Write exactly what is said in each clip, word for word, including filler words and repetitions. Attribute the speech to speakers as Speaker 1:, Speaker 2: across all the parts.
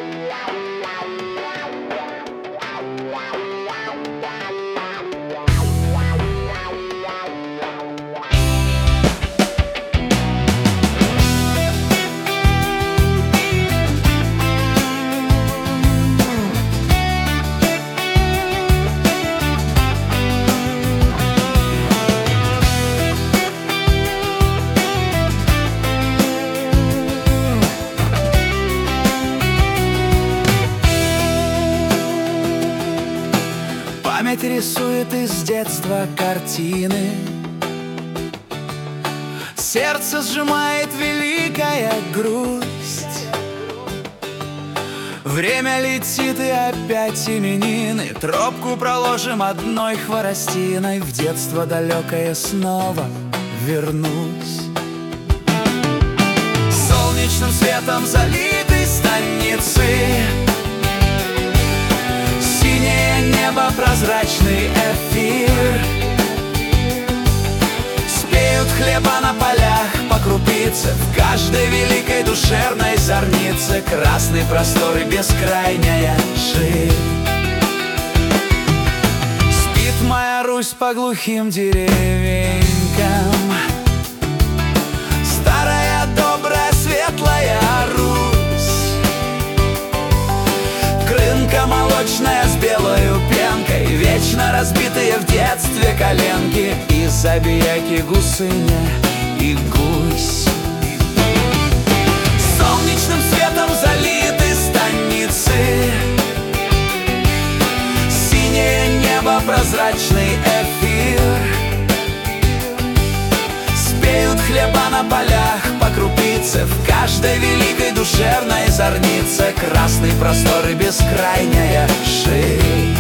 Speaker 1: Память рисует из детства картины, сердце сжимает великая грусть. Время летит и опять именины, тропку проложим одной хворостиной. В детство далекое снова вернусь. Солнечным светом залитой станицы, синее небо, прозрачный эфир. Спеют хлеба на полях по крупице, в каждой великой душевной зорнице красный простор и бескрайняя ширь. Спит моя Русь по глухим деревенькам, старая, добрая, светлая Русь. Крынка молочная с белою пенкой, вечно разбитые в детстве коленки, и забияки, гусыня и гусь. Солнечным светом залиты станицы, синее небо, прозрачный эфир. Спеют хлеба на полях по крупице, в каждой великой душевной зорнице красный простор и бескрайняя ширь.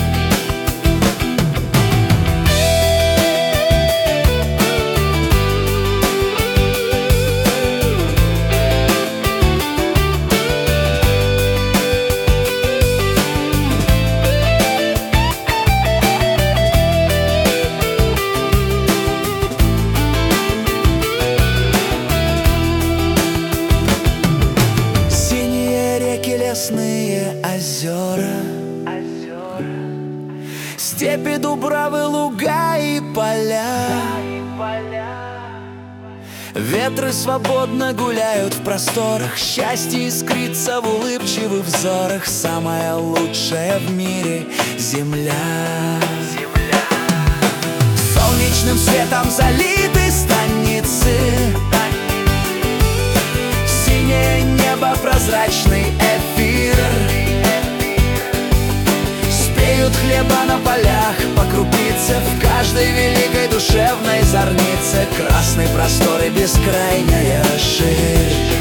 Speaker 1: Лесные озера, озера, степи, дубравы, луга и поля. Ветры свободно гуляют в просторах, счастье искрится в улыбчивых взорах. Самая лучшая в мире земля. Земля. Солнечным светом залиты станицы, синее небо, прозрачный эфир. Спеют хлеба на полях по крупице, в каждой великой душевной зорнице красный простор и бескрайняя ширь.